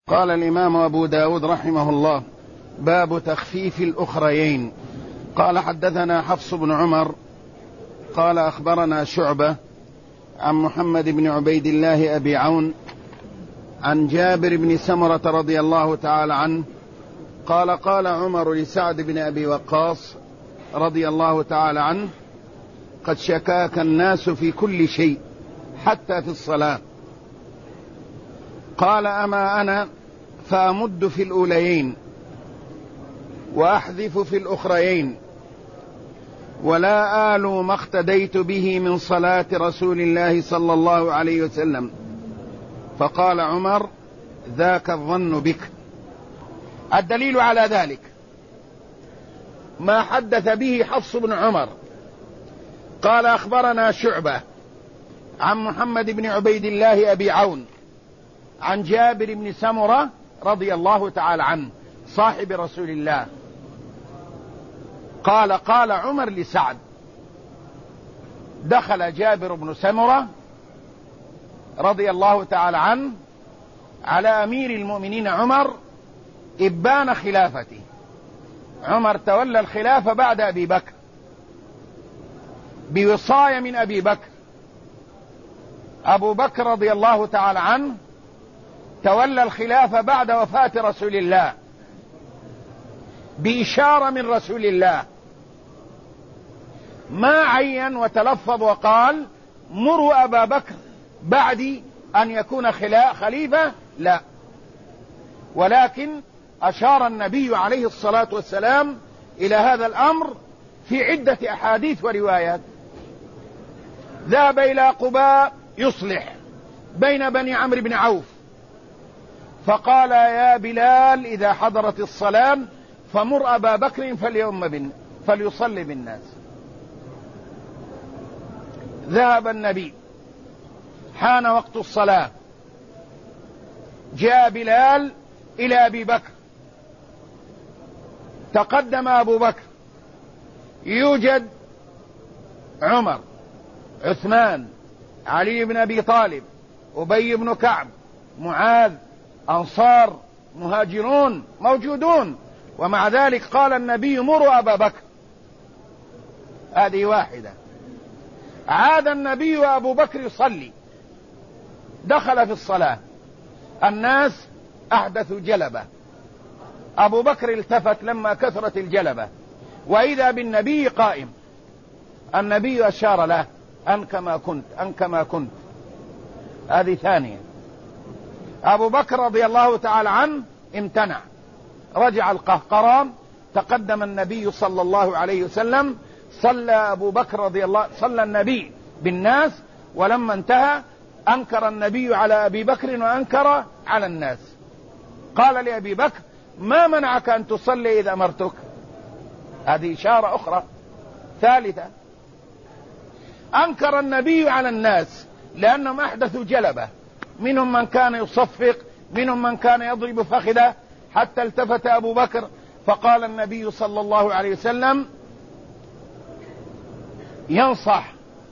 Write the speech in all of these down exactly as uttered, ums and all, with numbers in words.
قال الإمام أبو داود رحمه الله: باب تخفيف الأخريين. قال: حدثنا حفص بن عمر قال أخبرنا شعبة عن محمد بن عبيد الله أبي عون عن جابر بن سمرة رضي الله تعالى عنه قال: قال عمر لسعد بن أبي وقاص رضي الله تعالى عنه: قد شكاك الناس في كل شيء حتى في الصلاة. قال: أما أنا فأمد في الأوليين وأحذف في الأخريين، ولا آل ما اقتديت به من صلاة رسول الله صلى الله عليه وسلم. فقال عمر: ذاك الظن بك. الدليل على ذلك ما حدث به حفص بن عمر قال: أخبرنا شعبة عن محمد بن عبيد الله أبي عون عن جابر بن سمرة رضي الله تعالى عنه صاحب رسول الله قال: قال عمر لسعد: دخل جابر بن سمرة رضي الله تعالى عنه على أمير المؤمنين عمر إبان خلافته. عمر تولى الخلافة بعد أبي بكر بوصاية من أبي بكر. أبو بكر رضي الله تعالى عنه تولى الخلافة بعد وفاة رسول الله بإشارة من رسول الله، ما عين وتلفظ وقال: مروا أبا بكر بعد أن يكون خليفة، لا، ولكن أشار النبي عليه الصلاة والسلام إلى هذا الأمر في عدة أحاديث وروايات. ذهب إلى قباء يصلح بين بني عمرو بن عوف فقال: يا بلال إذا حضرت الصلاة فمر أبا بكر فليؤم بن فليصلي بالناس. ذهب النبي، حان وقت الصلاة، جاء بلال إلى أبي بكر، تقدم أبو بكر، يوجد عمر، عثمان، علي بن أبي طالب، أبي بن كعب، معاذ، أنصار، مهاجرون موجودون، ومع ذلك قال النبي: مروا أبا بكر. هذه واحدة. عاد النبي وأبو بكر يصلي، دخل في الصلاة، الناس أحدثوا جلبة، أبو بكر التفت لما كثرت الجلبة وإذا بالنبي قائم. النبي أشار له: أن كما كنت أن كما كنت. هذه ثانية. أبو بكر رضي الله تعالى عنه امتنع، رجع القهقرى، تقدم النبي صلى الله عليه وسلم، صلى أبو بكر رضي الله صلى النبي بالناس، ولما انتهى أنكر النبي على أبي بكر وأنكر على الناس. قال لأبي بكر: ما منعك أن تصلي إذا أمرتك؟ هذه إشارة أخرى. ثالثة، أنكر النبي على الناس لأنهم أحدثوا جلبة، منهم من كان يصفق، منهم من كان يضرب فخذه، حتى التفت أبو بكر فقال النبي صلى الله عليه وسلم: ينصح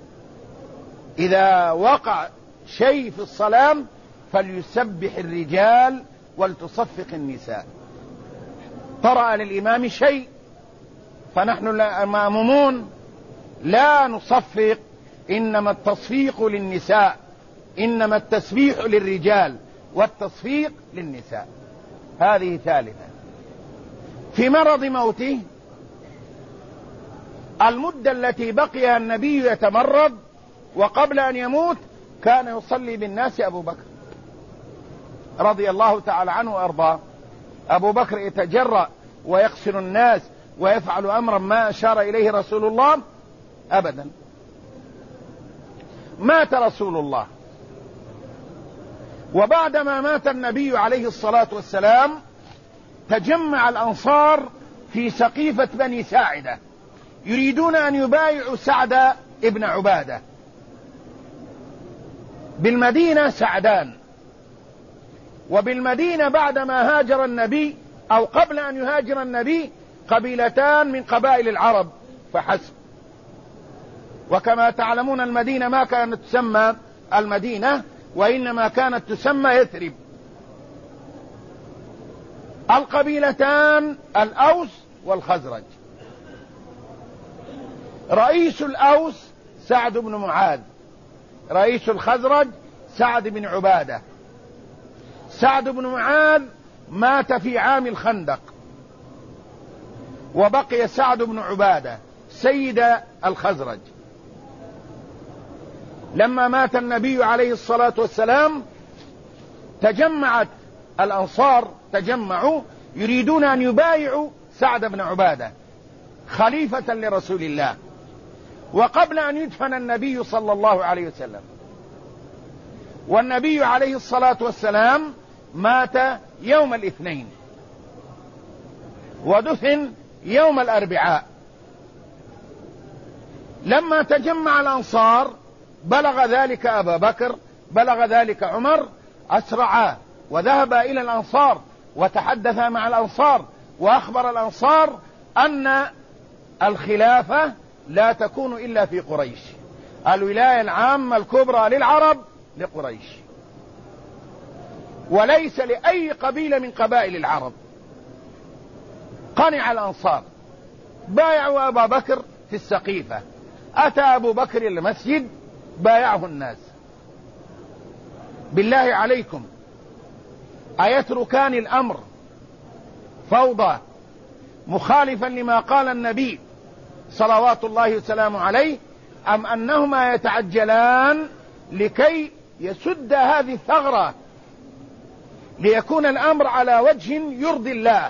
إذا وقع شيء في الصلاة فليسبح الرجال ولتصفق النساء. طرأ للإمام شيء فنحن مأمومون لا نصفق، إنما التصفيق للنساء، إنما التسبيح للرجال والتصفيق للنساء. هذه ثالثة. في مرض موته، المدة التي بقيها النبي يتمرض وقبل أن يموت كان يصلي بالناس أبو بكر رضي الله تعالى عنه وأرضاه. أبو بكر يتجرأ ويقسل الناس ويفعل أمرا ما أشار إليه رسول الله أبدا. مات رسول الله، وبعدما مات النبي عليه الصلاة والسلام تجمع الأنصار في سقيفة بني ساعدة يريدون أن يبايعوا سعد ابن عبادة. بالمدينة سعدان، وبالمدينة بعدما هاجر النبي أو قبل أن يهاجر النبي قبيلتان من قبائل العرب فحسب. وكما تعلمون المدينة ما كانت تسمى المدينة، وإنما كانت تسمى يثرب. القبيلتان الأوس والخزرج. رئيس الأوس سعد بن معاذ، رئيس الخزرج سعد بن عبادة. سعد بن معاذ مات في عام الخندق، وبقي سعد بن عبادة سيد الخزرج. لما مات النبي عليه الصلاة والسلام تجمعت الأنصار، تجمعوا يريدون أن يبايعوا سعد بن عبادة خليفة لرسول الله، وقبل أن يدفن النبي صلى الله عليه وسلم. والنبي عليه الصلاة والسلام مات يوم الاثنين ودفن يوم الأربعاء. لما تجمع الأنصار بلغ ذلك أبا بكر، بلغ ذلك عمر، أسرعا وذهب إلى الأنصار وتحدث مع الأنصار وأخبر الأنصار أن الخلافة لا تكون إلا في قريش، الولاية العامة الكبرى للعرب لقريش، وليس لأي قبيلة من قبائل العرب. قنع الأنصار، بايعوا أبا بكر في السقيفة. أتى أبو بكر المسجد بايعه الناس. بالله عليكم أيتركان الأمر فوضى مخالفا لما قال النبي صلوات الله وسلامه عليه، أم أنهما يتعجلان لكي يسد هذه الثغرة ليكون الأمر على وجه يرضي الله؟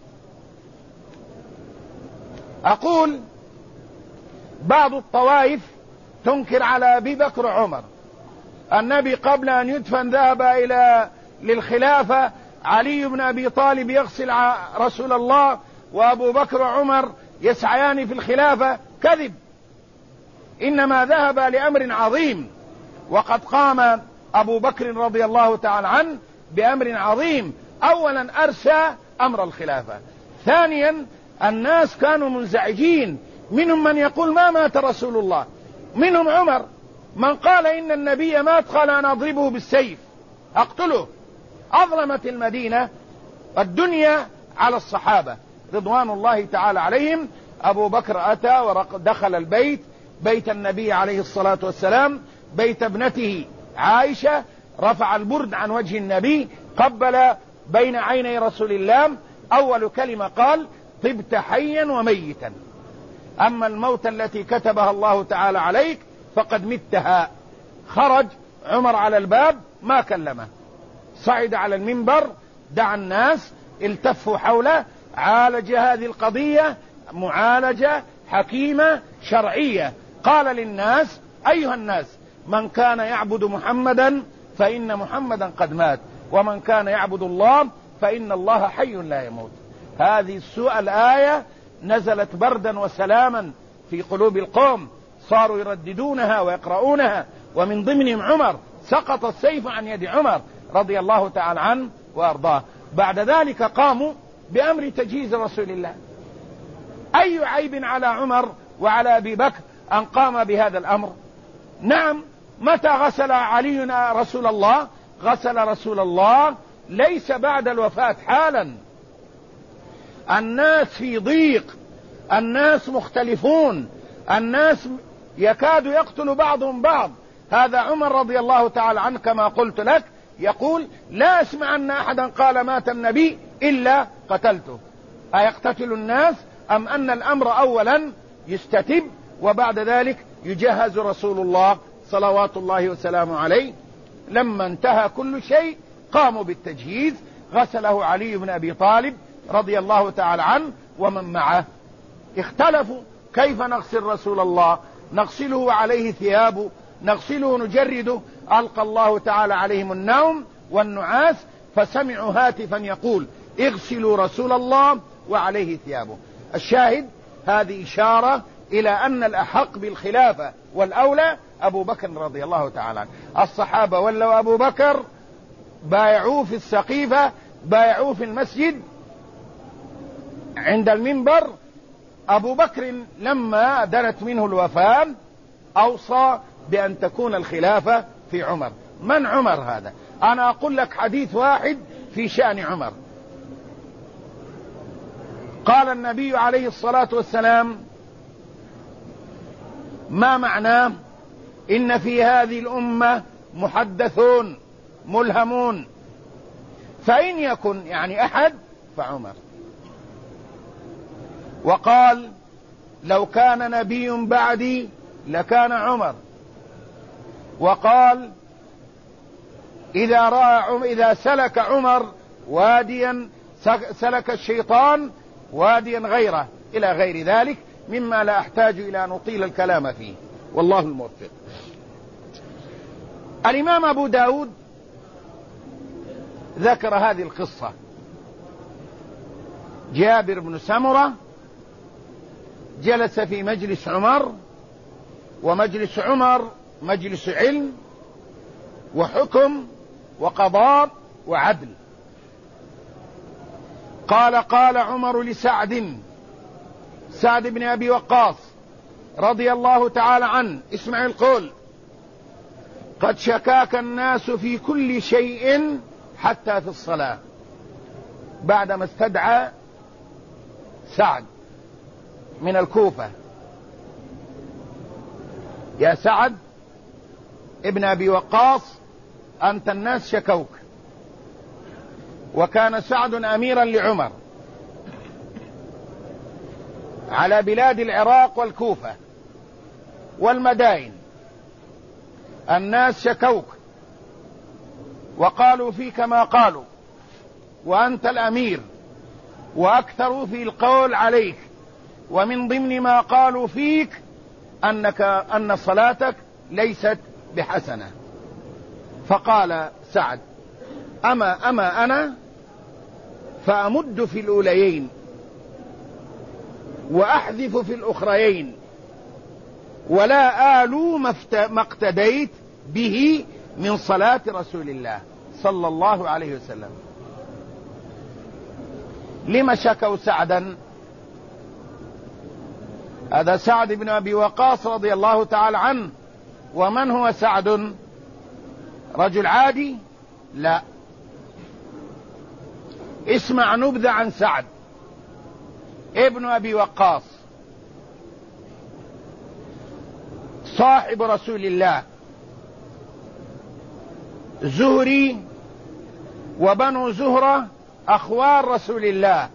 أقول بعض الطوائف تنكر على أبي بكر وعمر. النبي قبل أن يدفن ذهب إلى للخلافة، علي بن أبي طالب يغسل رسول الله، وأبو بكر وعمر يسعيان في الخلافة. كذب، إنما ذهب لأمر عظيم، وقد قام أبو بكر رضي الله تعالى عنه بأمر عظيم. أولا أرسى أمر الخلافة، ثانيا الناس كانوا منزعجين، منهم من يقول ما مات رسول الله، منهم عمر من قال إن النبي مات، قال أنا أضربه بالسيف أقتله. أظلمت المدينة الدنيا على الصحابة رضوان الله تعالى عليهم. أبو بكر أتى ودخل البيت، بيت النبي عليه الصلاة والسلام، بيت ابنته عائشة، رفع البرد عن وجه النبي، قبل بين عيني رسول الله. أول كلمة قال طبت حيا وميتا، أما الموت التي كتبها الله تعالى عليك فقد متها. خرج عمر على الباب ما كلمه، صعد على المنبر، دعا الناس، التفوا حوله، عالج هذه القضية معالجة حكيمة شرعية. قال للناس أيها الناس، من كان يعبد محمدا فإن محمدا قد مات، ومن كان يعبد الله فإن الله حي لا يموت. هذه السوء الآية نزلت بردا وسلاما في قلوب القوم، صاروا يرددونها ويقرؤونها، ومن ضمنهم عمر. سقط السيف عن يد عمر رضي الله تعالى عنه وأرضاه. بعد ذلك قاموا بأمر تجهيز رسول الله. أي عيب على عمر وعلى أبي بكر أن قام بهذا الأمر؟ نعم، متى غسل علي رسول الله؟ غسل رسول الله ليس بعد الوفاة، حالا. الناس في ضيق، الناس مختلفون، الناس يكاد يقتل بعضهم بعض. هذا عمر رضي الله تعالى عنه كما قلت لك يقول لا أسمع أن أحدا قال مات النبي إلا قتلته. أيقتتل الناس أم أن الأمر أولا يستتب وبعد ذلك يجهز رسول الله صلوات الله وسلامه عليه؟ لما انتهى كل شيء قاموا بالتجهيز. غسله علي بن أبي طالب رضي الله تعالى عنه ومن معه. اختلفوا كيف نغسل رسول الله، نغسله عليه ثيابه، نغسله نجرده. ألقى الله تعالى عليهم النوم والنعاس، فسمعوا هاتفا يقول اغسلوا رسول الله وعليه ثيابه. الشاهد هذه إشارة إلى أن الأحق بالخلافة والأولى أبو بكر رضي الله تعالى عنه. الصحابة ولوا أبو بكر، بايعوه في السقيفة، بايعوه في المسجد عند المنبر. أبو بكر لما دنت منه الوفاة أوصى بأن تكون الخلافة في عمر. من عمر هذا؟ أنا أقول لك حديث واحد في شأن عمر. قال النبي عليه الصلاة والسلام: ما معناه؟ إن في هذه الأمة محدثون ملهمون، فإن يكن يعني أحد فعمر. وقال: لو كان نبي بعدي لكان عمر. وقال: إذا رأى إذا سلك عمر واديا سلك الشيطان واديا غيره، إلى غير ذلك مما لا أحتاج إلى أن أطيل الكلام فيه، والله الموفق. الإمام أبو داود ذكر هذه القصة. جابر بن سمرة جلس في مجلس عمر، ومجلس عمر مجلس علم وحكم وقضاء وعدل. قال: قال عمر لسعد، سعد بن أبي وقاص رضي الله تعالى عنه، اسمع القول: قد شكاك الناس في كل شيء حتى في الصلاة. بعدما استدعى سعد من الكوفة: يا سعد ابن أبي وقاص، أنت الناس شكوك. وكان سعد أميرا لعمر على بلاد العراق والكوفة والمدائن. الناس شكوك وقالوا فيك ما قالوا، وأنت الأمير، وأكثروا في القول عليك. ومن ضمن ما قالوا فيك أنك أن صلاتك ليست بحسنة. فقال سعد: أما أما أنا فأمد في الأوليين وأحذف في الأخريين، ولا آلو ما اقتديت به من صلاة رسول الله صلى الله عليه وسلم. لما شكوا سعدا؟ هذا سعد بن أبي وقاص رضي الله تعالى عنه. ومن هو سعد؟ رجل عادي؟ لا. اسمع نبذة عن سعد ابن أبي وقاص، صاحب رسول الله، زهري، وبنو زهرة أخوال رسول الله.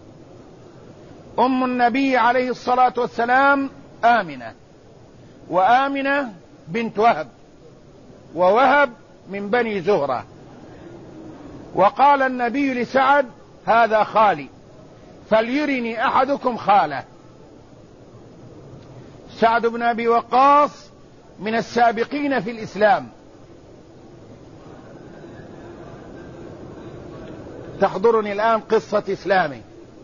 أم النبي عليه الصلاة والسلام آمنة، وآمنة بنت وهب، ووهب من بني زهرة. وقال النبي لسعد: هذا خالي، فليرني أحدكم خاله. سعد بن أبي وقاص من السابقين في الإسلام. تحضرني الآن قصة إسلامه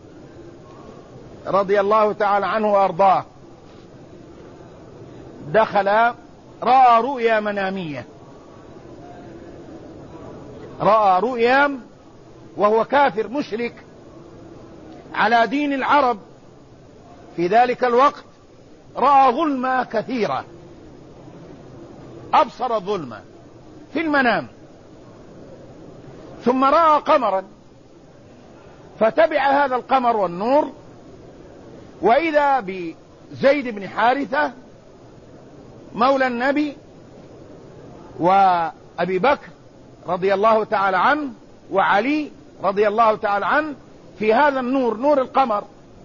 رضي الله تعالى عنه وأرضاه. دخل، رأى رؤيا منامية، رأى رؤيا وهو كافر مشرك على دين العرب في ذلك الوقت. رأى ظلمة كثيرة، أبصر الظلمة في المنام. ثم رأى قمرا، فتبع هذا القمر والنور، وإذا بزيد بن حارثة مولى النبي وأبي بكر رضي الله تعالى عنه وعلي رضي الله تعالى عنه في هذا النور، نور القمر.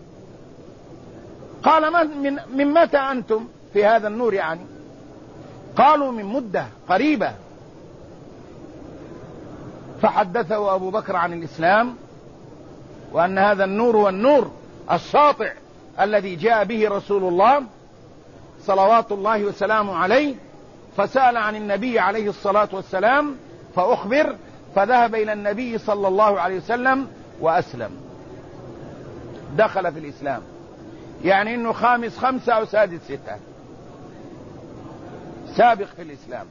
قال: من, من متى أنتم في هذا النور؟ يعني قالوا: من مدة قريبة. فحدثه أبو بكر عن الإسلام، وأن هذا النور هو النور الساطع الذي جاء به رسول الله صلوات الله وسلامه عليه. فسأل عن النبي عليه الصلاة والسلام فأخبر، فذهب إلى النبي صلى الله عليه وسلم وأسلم، دخل في الإسلام. يعني أنه خامس خمسة أو سادس ستة، سابق في الإسلام.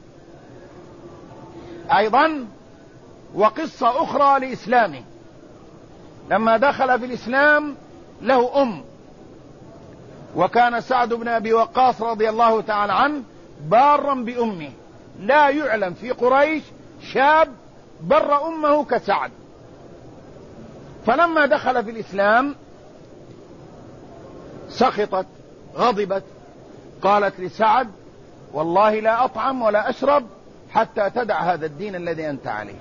أيضا وقصة أخرى لإسلامه: لما دخل في الإسلام له أم، وكان سعد بن أبي وقاص رضي الله تعالى عنه بارا بأمه. لا يعلم في قريش شاب بر أمه كسعد. فلما دخل في الإسلام سخطت غضبت، قالت لسعد: والله لا أطعم ولا أشرب حتى تدع هذا الدين الذي أنت عليه.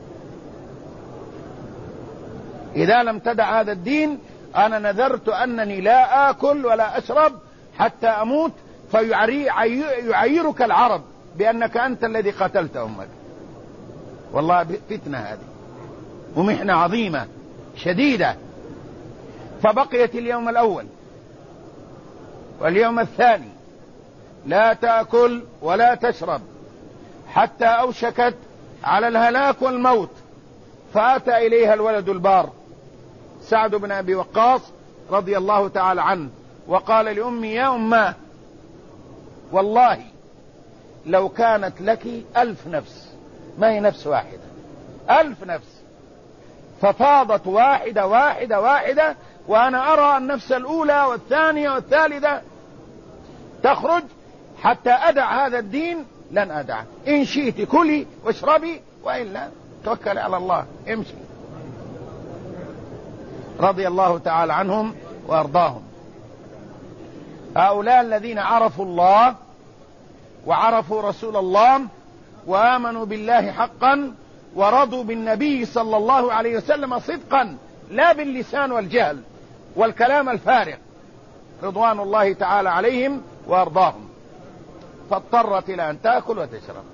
إذا لم تدع هذا الدين أنا نذرت أنني لا آكل ولا أشرب حتى أموت، فيعيرك العرب بأنك أنت الذي قتلت أمك. والله فتنة هذه ومحنة عظيمة شديدة. فبقيت اليوم الأول واليوم الثاني لا تأكل ولا تشرب حتى أوشكت على الهلاك والموت. فأتى إليها الولد البار سعد بن أبي وقاص رضي الله تعالى عنه وقال لأمي: يا أماه، والله لو كانت لك ألف نفس، ما هي نفس واحدة، ألف نفس، ففاضت واحدة واحدة واحدة، وأنا أرى النفس الأولى والثانية والثالثة تخرج حتى أدع هذا الدين لن أدعه. إن شئت كلي واشربي وإلا توكل على الله امشي. رضي الله تعالى عنهم وأرضاهم. هؤلاء الذين عرفوا الله وعرفوا رسول الله وآمنوا بالله حقا ورضوا بالنبي صلى الله عليه وسلم صدقا، لا باللسان والجهل والكلام الفارغ، رضوان الله تعالى عليهم وأرضاهم. فاضطرت إلى أن تأكل وتشرب.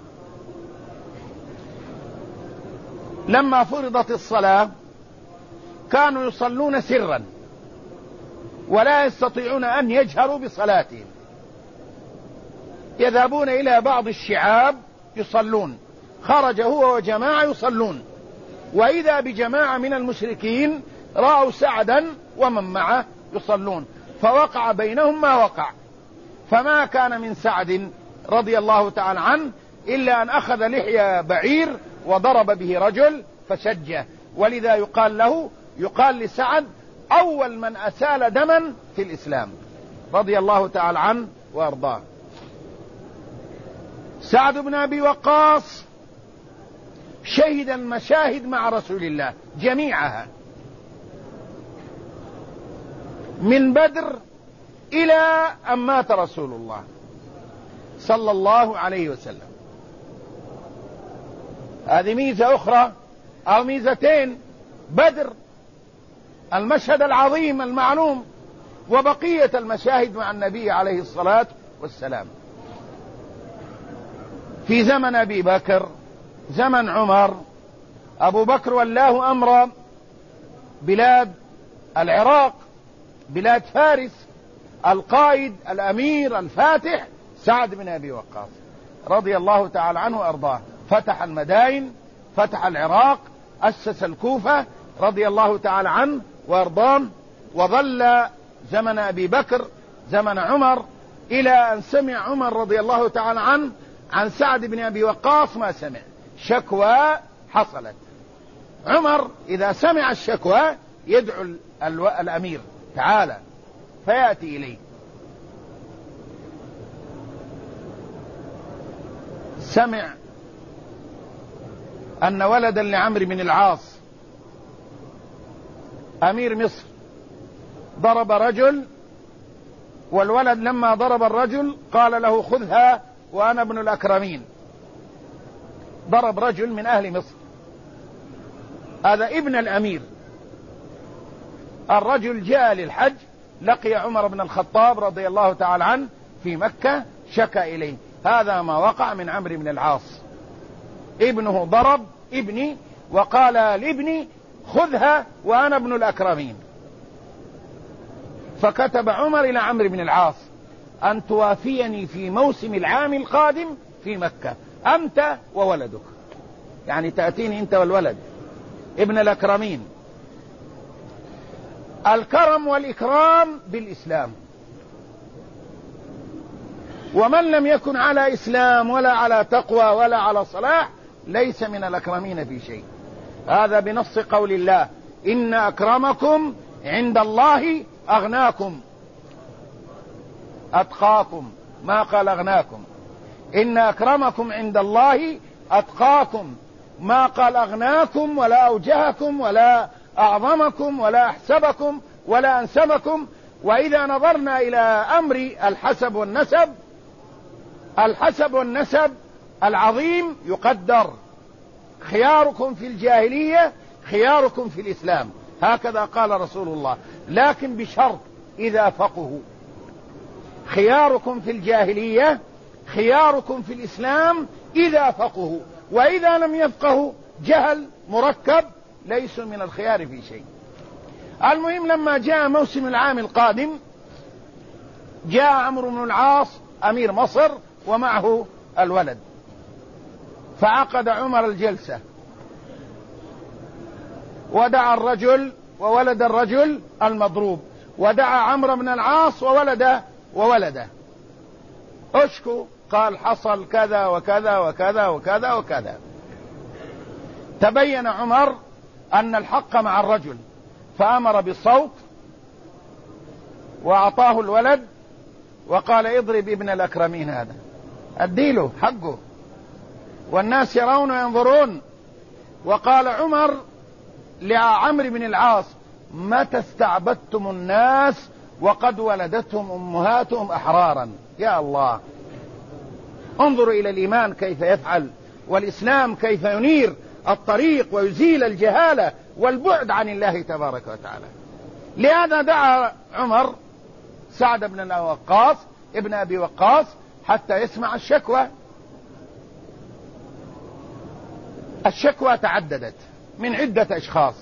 لما فرضت الصلاة كانوا يصلون سرا ولا يستطيعون أن يجهروا بصلاتهم، يذهبون إلى بعض الشعاب يصلون، خرج هو وجماعة يصلون، وإذا بجماعة من المشركين رأوا سعدا ومن معه يصلون، فوقع بينهم ما وقع. فما كان من سعد رضي الله تعالى عنه إلا أن أخذ لحية بعير وضرب به رجل فشجه، ولذا يقال له يقال لسعد أول من أسال دما في الإسلام رضي الله تعالى عنه وأرضاه. سعد بن أبي وقاص شهد المشاهد مع رسول الله جميعها، من بدر إلى أن مات رسول الله صلى الله عليه وسلم. هذه ميزة أخرى أو ميزتين: بدر المشهد العظيم المعلوم، وبقية المشاهد مع النبي عليه الصلاة والسلام. في زمن أبي بكر، زمن عمر، أبو بكر ولاه أمر بلاد العراق، بلاد فارس، القائد الأمير الفاتح سعد بن أبي وقاص رضي الله تعالى عنه وأرضاه. فتح المدائن، فتح العراق، أسس الكوفة رضي الله تعالى عنه وأرضاه. وظل زمن أبي بكر زمن عمر إلى أن سمع عمر رضي الله تعالى عنه عن سعد بن أبي وقاص ما سمع، شكوى حصلت. عمر إذا سمع الشكوى يدعو الأمير: تعالى، فيأتي إليه. سمع أن ولدا لعمرو بن العاص أمير مصر ضرب رجل، والولد لما ضرب الرجل قال له: خذها وأنا ابن الأكرمين. ضرب رجل من أهل مصر، هذا ابن الأمير. الرجل جاء للحج، لقي عمر بن الخطاب رضي الله تعالى عنه في مكة، شكى إليه: هذا ما وقع من عمرو بن العاص، ابنه ضرب ابني وقال لابني: خذها وأنا ابن الأكرمين. فكتب عمر إلى عمرو بن العاص: أن توافيني في موسم العام القادم في مكة أنت وولدك، يعني تأتيني أنت والولد ابن الأكرمين. الكرم والإكرام بالإسلام، ومن لم يكن على إسلام ولا على تقوى ولا على صلاح ليس من الأكرمين في شيء. هذا بنص قول الله: إن أكرمكم عند الله أغناكم. أتقاكم، ما قال أغناكم. إن أكرمكم عند الله أتقاكم، ما قال أغناكم ولا أوجهكم ولا أعظمكم ولا أحسبكم ولا أنسبكم وإذا نظرنا إلى أمر الحسب والنسب، الحسب والنسب العظيم يقدر: خياركم في الجاهلية خياركم في الإسلام، هكذا قال رسول الله، لكن بشرط إذا فقهوا. خياركم في الجاهلية خياركم في الإسلام إذا فقهوا، وإذا لم يفقهوا جهل مركب ليسوا من الخيار في شيء. المهم لما جاء موسم العام القادم جاء عمرو بن العاص أمير مصر ومعه الولد، فعقد عمر الجلسة ودعا الرجل وولد الرجل المضروب، ودعا عمرو بن العاص وولده وولده. اشكو، قال حصل كذا وكذا وكذا وكذا وكذا. تبين عمر أن الحق مع الرجل، فأمر بالصوت وأعطاه الولد وقال: اضرب ابن الأكرمين هذا، أديله حقه، والناس يرون وينظرون. وقال عمر لعمرو بن العاص: متى استعبدتم الناس وقد ولدتهم أمهاتهم أحرارا؟ يا الله، انظروا إلى الإيمان كيف يفعل، والإسلام كيف ينير الطريق ويزيل الجهالة والبعد عن الله تبارك وتعالى. لهذا دعا عمر سعد بن وقاص ابن أبي وقاص حتى يسمع الشكوى. الشكوى تعددت من عدة أشخاص،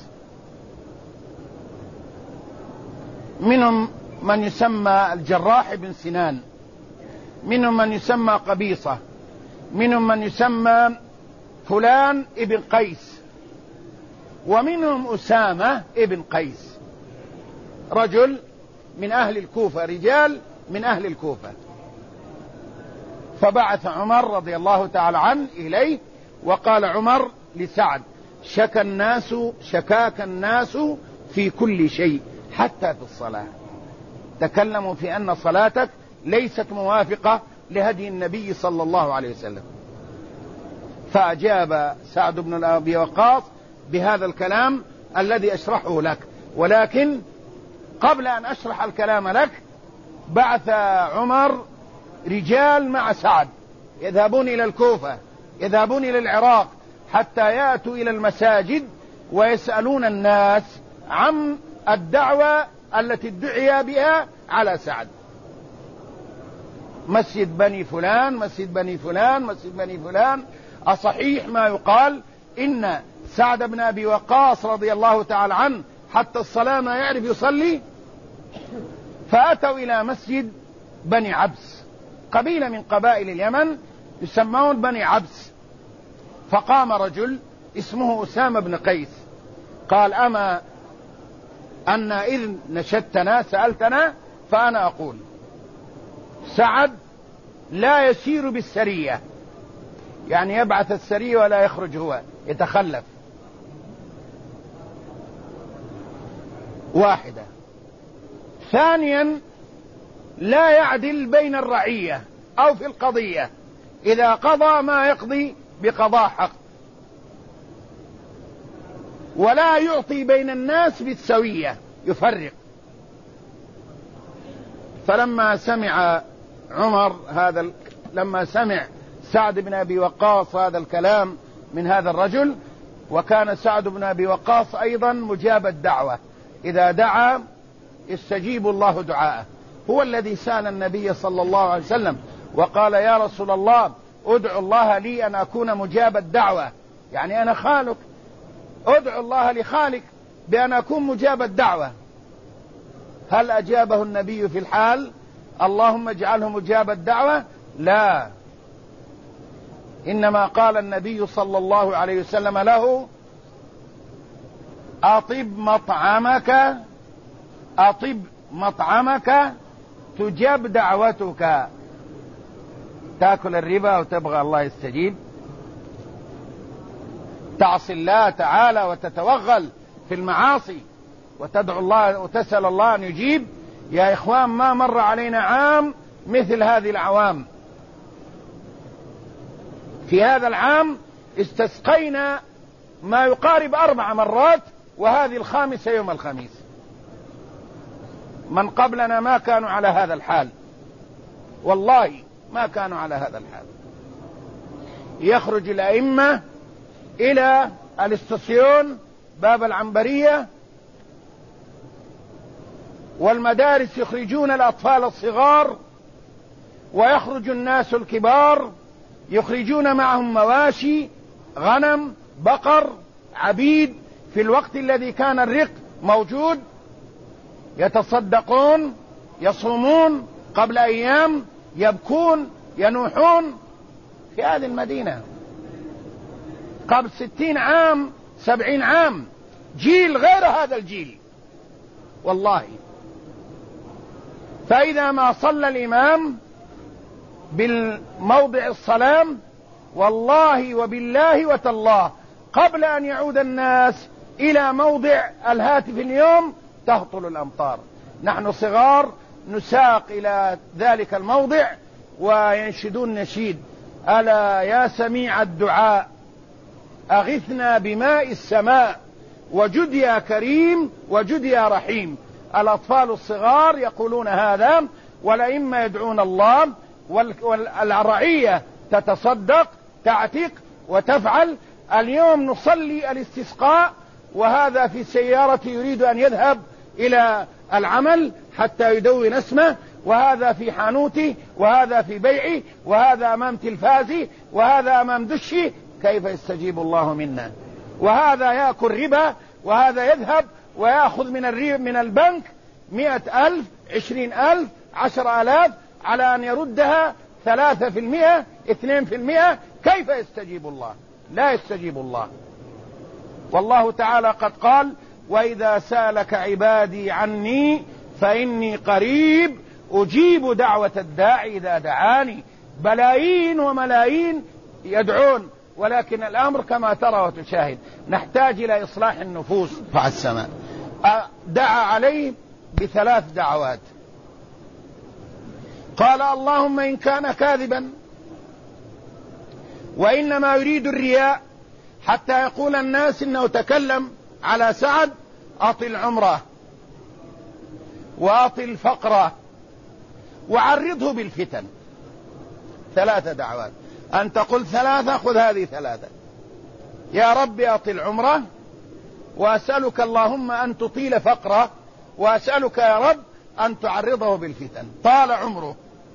منهم من يسمى الجراح بن سنان، منهم من يسمى قبيصة، منهم من يسمى فلان ابن قيس، ومنهم أسامة ابن قيس، رجل من أهل الكوفة، رجال من أهل الكوفة. فبعث عمر رضي الله تعالى عنه إليه، وقال عمر لسعد: شكى الناس شكاك الناس في كل شيء حتى في الصلاة، تكلموا في أن صلاتك ليست موافقة لهدي النبي صلى الله عليه وسلم. فأجاب سعد بن أبي وقاص بهذا الكلام الذي أشرحه لك، ولكن قبل أن أشرح الكلام لك بعث عمر رجال مع سعد يذهبون إلى الكوفة، يذهبون إلى العراق، حتى يأتوا إلى المساجد ويسألون الناس عن الدعوة التي ادعي بها على سعد. مسجد بني فلان، مسجد بني فلان، مسجد بني فلان، أصحيح ما يقال إن سعد بن أبي وقاص رضي الله تعالى عنه حتى الصلاة ما يعرف يصلي؟ فأتوا إلى مسجد بني عبس، قبيلة من قبائل اليمن يسمون بني عبس. فقام رجل اسمه أسامة بن قيس قال: أما أن إذ نشدتنا سألتنا فأنا أقول سعد لا يسير بالسرية، يعني يبعث السرية ولا يخرج هو، يتخلف. واحدة. ثانيا، لا يعدل بين الرعية أو في القضية، إذا قضى ما يقضي بقضاء حق، ولا يعطي بين الناس بالسوية، يفرق. فلما سمع عمر هذا ال... لما سمع سعد بن أبي وقاص هذا الكلام من هذا الرجل، وكان سعد بن أبي وقاص أيضا مجاب الدعوة، إذا دعا استجيب الله دعاءه، هو الذي سأل النبي صلى الله عليه وسلم وقال: يا رسول الله ادعو الله لي أن أكون مجاب الدعوة، يعني أنا خالك، ادعو الله لخالك بأن أكون مجاب الدعوة. هل أجابه النبي في الحال؟ اللهم اجعله مجاب الدعوة؟ لا، إنما قال النبي صلى الله عليه وسلم له: أطب مطعمك، أطب مطعمك تجاب دعوتك. تأكل الربا وتبغى الله يستجيب؟ تعصي الله تعالى وتتوغل في المعاصي وتدعو الله وتسأل الله أن يجيب؟ يا إخوان، ما مر علينا عام مثل هذه الأعوام. في هذا العام استسقينا ما يقارب أربع مرات، وهذه الخامسة يوم الخميس. من قبلنا ما كانوا على هذا الحال، والله ما كانوا على هذا الحال. يخرج الأئمة إلى الاستسيون باب العنبرية والمدارس، يخرجون الأطفال الصغار، ويخرج الناس الكبار يخرجون معهم مواشي، غنم، بقر، عبيد، في الوقت الذي كان الرق موجود، يتصدقون، يصومون، قبل أيام يبكون، ينوحون في هذه المدينة. قبل ستين عام، سبعين عام، جيل غير هذا الجيل والله. فإذا ما صلى الإمام بالموضع الصلام، والله وبالله وتالله قبل أن يعود الناس إلى موضع الهاتف اليوم تهطل الأمطار. نحن صغار نساق إلى ذلك الموضع وينشدون نشيد: ألا يا سميع الدعاء أغثنا بماء السماء، وجد يا كريم، وجد يا رحيم. الأطفال الصغار يقولون هذا، والأئمة يدعون الله، والرعية تتصدق، تعتق وتفعل. اليوم نصلي الاستسقاء وهذا في سيارته يريد أن يذهب إلى العمل حتى يدون اسمه، وهذا في حانوتي، وهذا في بيعي، وهذا أمام تلفازي، وهذا أمام دشي. كيف يستجيب الله منا؟ وهذا يأكل ربا، وهذا يذهب ويأخذ من الريب من البنك مئة ألف، عشرين ألف، عشر آلاف على أن يردها ثلاثة في المئة، اثنين في المئة. كيف يستجيب الله؟ لا يستجيب الله. والله تعالى قد قال: وإذا سألك عبادي عني فإني قريب أجيب دعوة الداعي إذا دعاني. بلايين وملايين يدعون، ولكن الأمر كما ترى وتشاهد. نحتاج إلى إصلاح النفوس. رفع السماء، دعا عليه بثلاث دعوات. قال: اللهم إن كان كاذبا وإنما يريد الرياء حتى يقول الناس إنه تكلم على سعد، أطل عمره وأطل فقره وعرضه بالفتن. ثلاثة دعوات. أنت قل ثلاثة، خذ هذه ثلاثة. يا رب أطل عمره، وأسألك اللهم أن تطيل فقره، وأسألك يا رب أن تعرضه بالفتن. طال عمره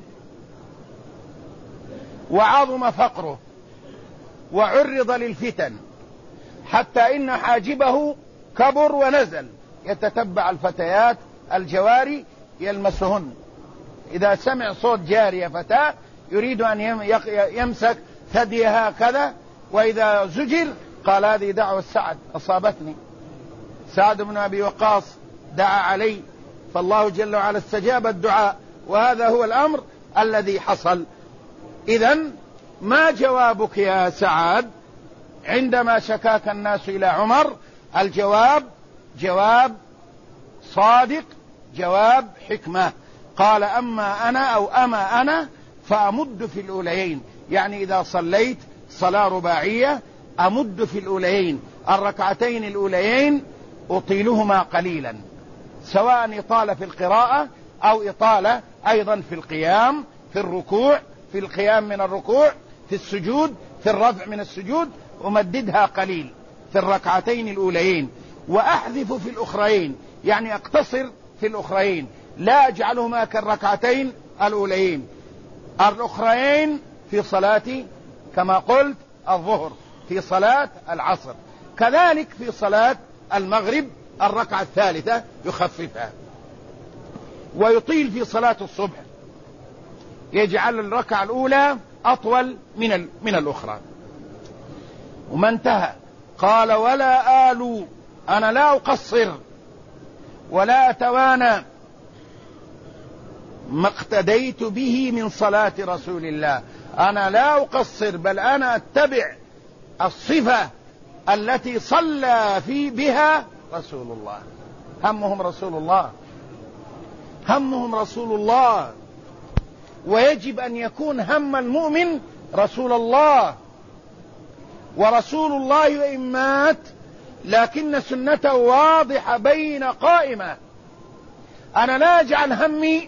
وعظم فقره وعرض للفتن حتى إن حاجبه كبر ونزل، يتتبع الفتيات الجواري يلمسهن. إذا سمع صوت جارية فتاة يريد أن يمسك ثديها كذا، وإذا زجر قال: هذه دعوة سعد أصابتني، سعد بن أبي وقاص دعا علي، فالله جل وعلا استجاب الدعاء، وهذا هو الأمر الذي حصل. إذن ما جوابك يا سعد عندما شكاك الناس إلى عمر؟ الجواب جواب صادق، جواب حكمة. قال: أما أنا أو أما أنا فأمد في الأوليين، يعني إذا صليت صلاة رباعية أمد في الأوليين، الركعتين الأوليين أطيلهما قليلا، سواء إطالة في القراءة أو إطالة أيضا في القيام، في الركوع، في القيام من الركوع، في السجود، في الرفع من السجود، أمددها قليل في الركعتين الأوليين، وأحذف في الأخرين، يعني أقتصر في الأخرين، لا أجعلهما كالركعتين الأوليين. الأخرين في صلاة كما قلت الظهر، في صلاة العصر، كذلك في صلاة المغرب الركعة الثالثة يخففها، ويطيل في صلاة الصبح، يجعل الركعة الأولى أطول من من الأخرى. وما انتهى قال: ولا آل، أنا لا أقصر ولا أتوانى ما اقتديت به من صلاة رسول الله. أنا لا أقصر، بل أنا أتبع الصفة التي صلى في بها رسول الله. همهم رسول الله، همهم رسول الله، ويجب أن يكون هم المؤمن رسول الله. ورسول الله وإن مات لكن سنته واضحة بين قائمة. أنا لا أجعل همي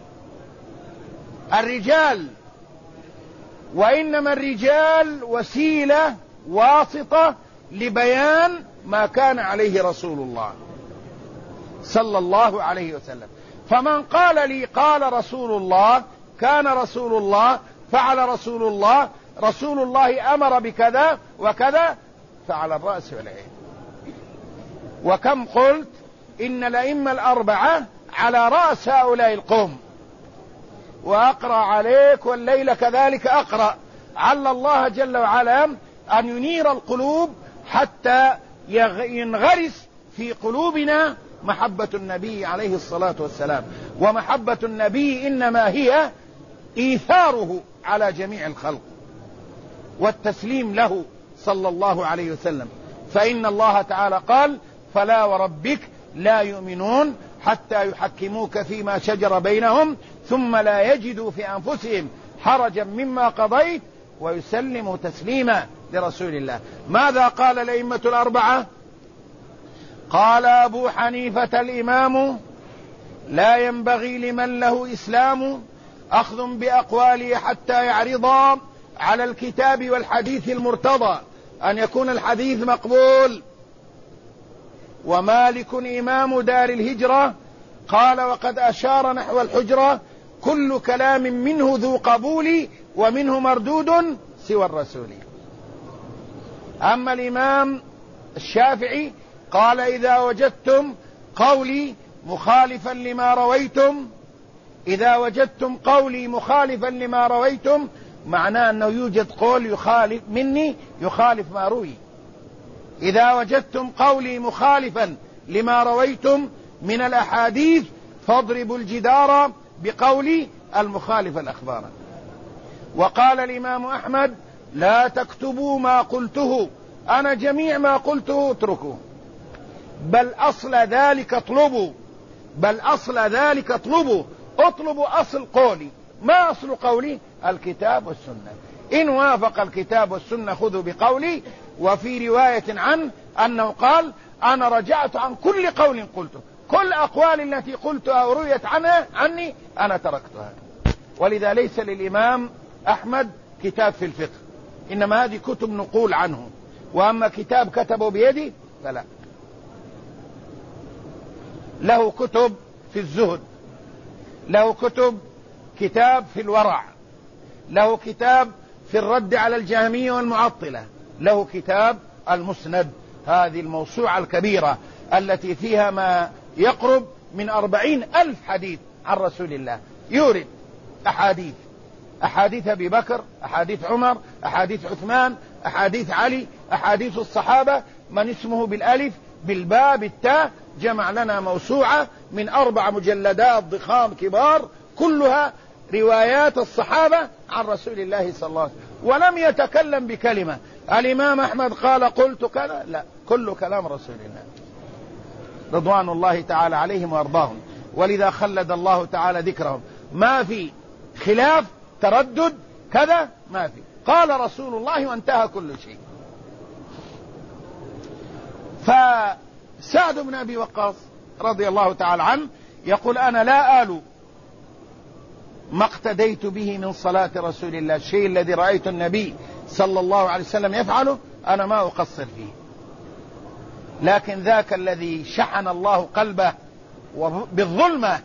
الرجال، وإنما الرجال وسيلة واسطة لبيان ما كان عليه رسول الله صلى الله عليه وسلم. فمن قال لي قال رسول الله، كان رسول الله، فعل رسول الله، رسول الله أمر بكذا وكذا، فعلى الرأس والعين. وكم قلت إن الأئمة الأربعة على رأس هؤلاء القوم، وأقرأ عليك والليل كذلك أقرأ، عل الله جل وعلا أن ينير القلوب حتى ينغرس في قلوبنا محبة النبي عليه الصلاة والسلام. ومحبة النبي إنما هي إيثاره على جميع الخلق والتسليم له صلى الله عليه وسلم. فإن الله تعالى قال: فلا وربك لا يؤمنون حتى يحكموك فيما شجر بينهم ثم لا يجدوا في أنفسهم حرجا مما قضيت ويسلموا تسليما لرسول الله. ماذا قال الأئمة الأربعة؟ قال أبو حنيفة الإمام: لا ينبغي لمن له إسلام أخذ بأقواله حتى يعرض على الكتاب والحديث المرتضى، أن يكون الحديث مقبول. ومالك إمام دار الهجرة قال: وقد أشار نحو الحجرة: كل كلام منه ذو قبول ومنه مردود سوى الرسول. أما الإمام الشافعي قال: إذا وجدتم قولي مخالفا لما رويتم إذا وجدتم قولي مخالفا لما رويتم، معناه أنه يوجد قول يخالف مني يخالف ما روي. إذا وجدتم قولي مخالفا لما رويتم من الأحاديث فاضربوا الجدار بقولي المخالف الأخبار. وقال الإمام أحمد: لا تكتبوا ما قلته، أنا جميع ما قلته اتركوا، بل أصل ذلك اطلبوا بل أصل ذلك اطلبوا اطلبوا أصل قولي. ما أصل قولي؟ الكتاب والسنة. إن وافق الكتاب والسنة خذوا بقولي. وفي رواية عنه أنه قال: أنا رجعت عن كل قول قلته، كل أقوال التي قلتها ورويت عنها عني أنا تركتها. ولذا ليس للإمام أحمد كتاب في الفقه، إنما هذه كتب نقول عنه، وأما كتاب كتبه بيدي فلا. له كتب في الزهد، له كتب كتاب في الورع، له كتاب في الرد على الجهمية والمعطلة، له كتاب المسند، هذه الموسوعة الكبيرة التي فيها ما يقرب من أربعين ألف حديث عن رسول الله. يورد أحاديث أحاديث أبي بكر، أحاديث عمر، أحاديث عثمان، أحاديث علي، أحاديث الصحابة، من اسمه بالألف بالباء بالتاء. جمع لنا موسوعة من أربع مجلدات ضخام كبار كلها روايات الصحابة عن رسول الله صلى الله عليه وسلم، ولم يتكلم بكلمة. الإمام أحمد قال قلت كذا، لا، كل كلام رسول الله رضوان الله تعالى عليهم وأرضاهم. ولذا خلد الله تعالى ذكرهم، ما في خلاف تردد كذا، ما في، قال رسول الله وانتهى كل شيء. فسعد بن أبي وقاص رضي الله تعالى عنه يقول: أنا لا آل ما اقتديت به من صلاة رسول الله، الشيء الذي رأيت النبي صلى الله عليه وسلم يفعله أنا ما أقصر فيه، لكن ذاك الذي شحن الله قلبه بالظلمة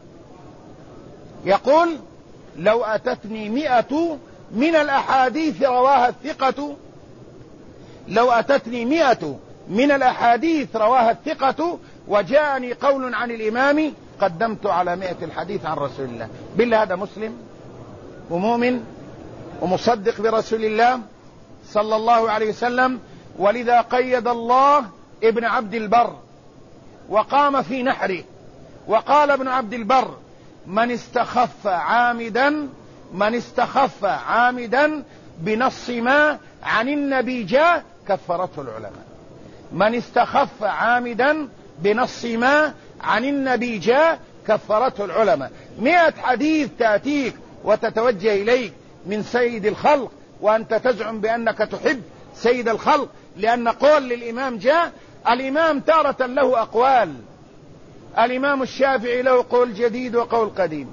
يقول: لو أتتني مئة من الأحاديث رواها الثقة لو أتتني مئة من الأحاديث رواها الثقة وجاءني قول عن الإمام قدمت على مئة الحديث عن رسول الله. بالله هذا مسلم ومؤمن ومصدق برسول الله صلى الله عليه وسلم. ولذا قيد الله ابن عبد البر وقام في نحره وقال ابن عبد البر: من استخف عامدا من استخف عامدا بنص ما عن النبي جاء كفرته العلماء. من استخف عامدا بنص ما عن النبي جاء كفرته العلماء. مئة حديث تأتيك وتتوجه إليك من سيد الخلق وأنت تزعم بأنك تحب سيد الخلق، لأن قول للإمام جاء. الإمام تارة له أقوال الإمام الشافعي له قول جديد وقول قديم،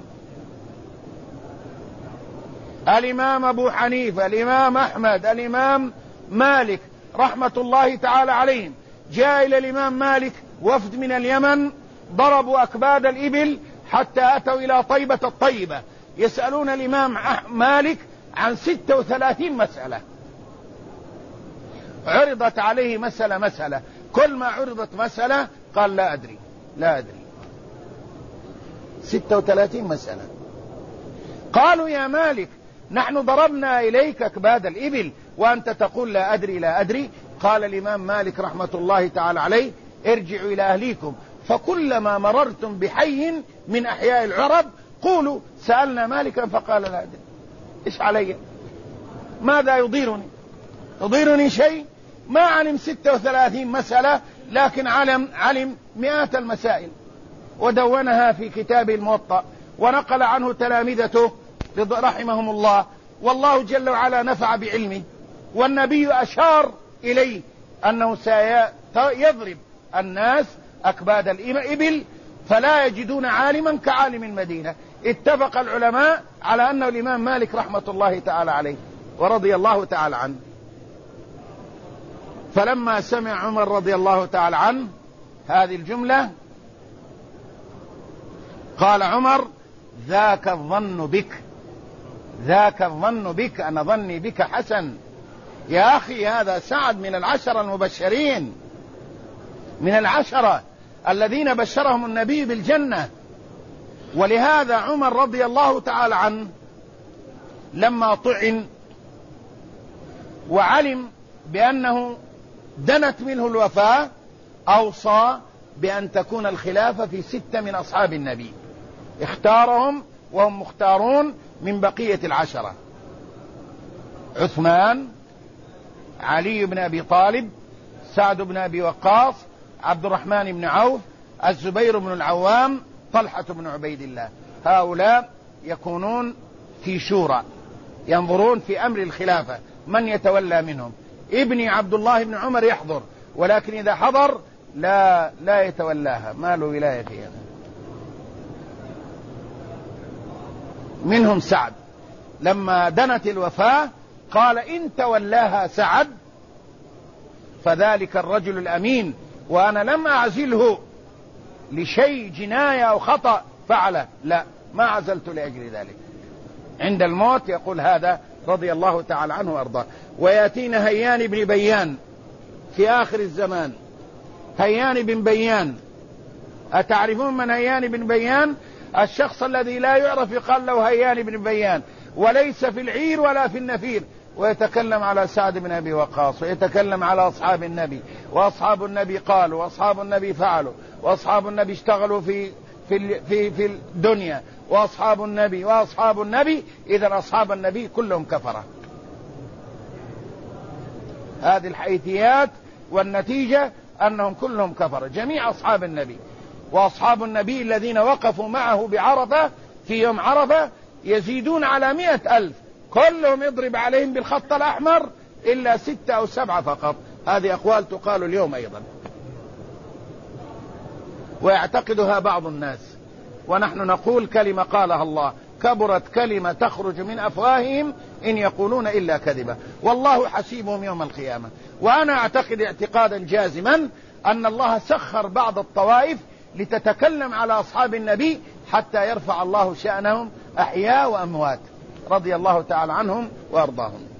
الإمام أبو حنيفة، الإمام أحمد، الإمام مالك رحمة الله تعالى عليهم. جاء إلى الإمام مالك وفد من اليمن ضربوا أكباد الإبل حتى أتوا إلى طيبة الطيبة يسألون الإمام مالك عن ستة وثلاثين مسألة، عرضت عليه مسألة مسألة، كل ما عرضت مسألة قال لا أدري لا أدري. ستة وثلاثين مسألة. قالوا يا مالك نحن ضربنا إليك أكباد الإبل وأنت تقول لا أدري لا أدري. قال الإمام مالك رحمة الله تعالى عليه ارجعوا إلى أهليكم فكلما مررتم بحي من أحياء العرب قولوا سألنا مالكا فقال لا أدري. إيش علي؟ ماذا يضيرني؟ يضيرني شيء؟ ما علم ستة وثلاثين مسألة، لكن علم علم مئات المسائل ودونها في كتاب الموطأ ونقل عنه تلامذته رحمهم الله، والله جل وعلا نفع بعلمه، والنبي أشار إليه أنه سيضرب الناس أكباد الإبل فلا يجدون عالما كعالم المدينة. اتفق العلماء على أنه الإمام مالك رحمة الله تعالى عليه ورضي الله تعالى عنه. فلما سمع عمر رضي الله تعالى عنه هذه الجملة قال عمر ذاك الظن بك ذاك الظن بك أنا ظني بك حسن. يا أخي هذا سعد من العشرة المبشرين، من العشرة الذين بشرهم النبي بالجنة. ولهذا عمر رضي الله تعالى عنه لما طعن وعلم بأنه دنت منه الوفاة أوصى بأن تكون الخلافة في ستة من أصحاب النبي، اختارهم وهم مختارون من بقية العشرة: عثمان، علي بن أبي طالب، سعد بن أبي وقاص، عبد الرحمن بن عوف، الزبير بن العوام، طلحة بن عبيد الله. هؤلاء يكونون في شورى ينظرون في أمر الخلافة من يتولى منهم. ابني عبد الله بن عمر يحضر، ولكن إذا حضر لا لا يتولاها، ما له ولاية فيها. منهم سعد لما دنت الوفاة قال إن تولاها سعد فذلك الرجل الأمين، وأنا لم أعزله لشيء جناية أو خطأ فعله، لا ما عزلت لأجل ذلك. عند الموت يقول هذا رضي الله تعالى عنه وأرضاه. ويأتينا هيان بن بيان في آخر الزمان. هيان بن بيان، أتعرفون من هيان بن بيان؟ الشخص الذي لا يعرف يقال له هيان بن بيان، وليس في العير ولا في النفير، ويتكلم على سعد بن أبي وقاص، ويتكلم على أصحاب النبي، وأصحاب النبي قالوا، وأصحاب النبي فعلوا، وأصحاب النبي اشتغلوا في في في في الدنيا، وأصحاب النبي وأصحاب النبي. إذا أصحاب النبي كلهم كفرة. هذه الحيثيات، والنتيجة أنهم كلهم كفرة، جميع أصحاب النبي. وأصحاب النبي الذين وقفوا معه بعرفة في يوم عرفة يزيدون على مئة ألف، كلهم يضرب عليهم بالخط الأحمر إلا ستة أو سبعة فقط. هذه أقوال تقال اليوم أيضا ويعتقدها بعض الناس، ونحن نقول كلمة قالها الله: كبرت كلمة تخرج من أفواههم إن يقولون إلا كذبا، والله حسيبهم يوم القيامة. وأنا أعتقد اعتقادا جازما أن الله سخر بعض الطوائف لتتكلم على أصحاب النبي حتى يرفع الله شأنهم أحياء وأموات، رضي الله تعالى عنهم وأرضاهم.